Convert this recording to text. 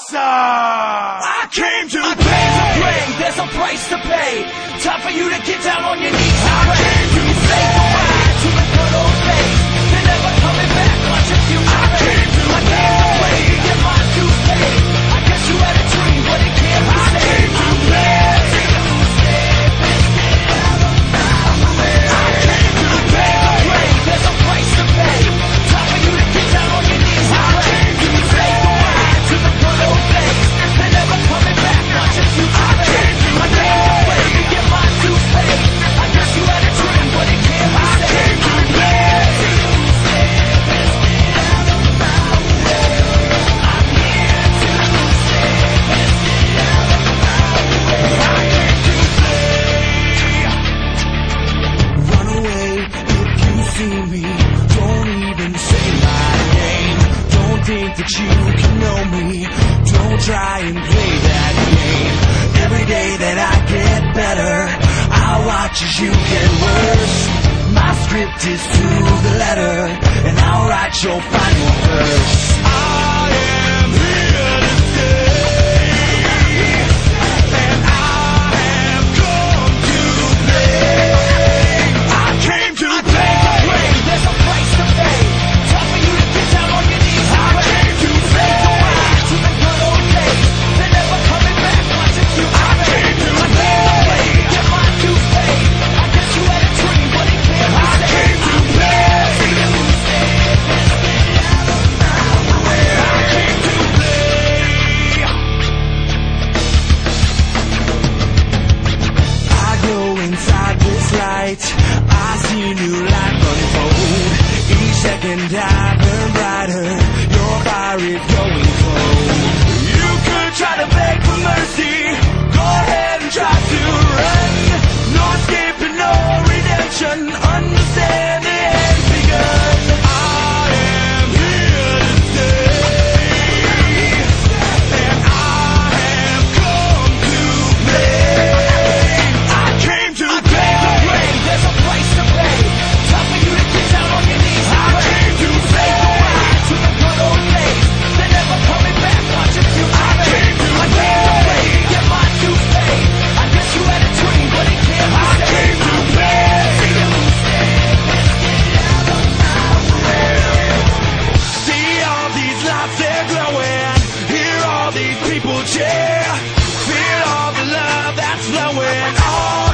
awesome! I came to play. There's a price to pay. Time for you to get down on your knees and pray. I came to say goodbye to the good old days. They're never coming back. Watch your future fade. I came to play to get my dues paid. I guess you had a dream, but it can't be saved. I came to play. There's a price to pay. Time for you to get down on your knees and pray. Say goodbye to the good old days. They're never coming back. Watch your future fade. I came to play to get my dues paid. I guess you had a dream, but it can't be saved. I came to play. Run away if you see me. Don't even say my name. Don't think that you can know me. Don't try and play that game. Every day that I get better, I'll watch as you get worse. My script is to the letter, and I'll write your final verse. I am here to stay, and I have come to play. I came to play. There's a price to pay. Time for you to get down on your knees and pray. I came to say goodbye to the good old days. They're never coming back. Watch your future fade. I came to play to get my dues paid. I guess you had a dream, but it can't be saved. I came to play. I came to play. I go inside this light. I see new life unfold. Each second I burn brighter. Your fire is going cold. You could try to beg for mercy. Go ahead and try to run. No escape and no redemption. Understand the end's begun. I am here to stay, and I have come to play. I came to play. There's a price to pay. Time for you to get down on your knees and pray. I came to say goodbye to the good old days. They're never coming back. Watch your future fade. I came to play to get my dues paid. I guess you had a dream, but it can't be saved. I came to play. See all these lights, they're glowing. Hear all these people cheer. Feel all the love that's flowing.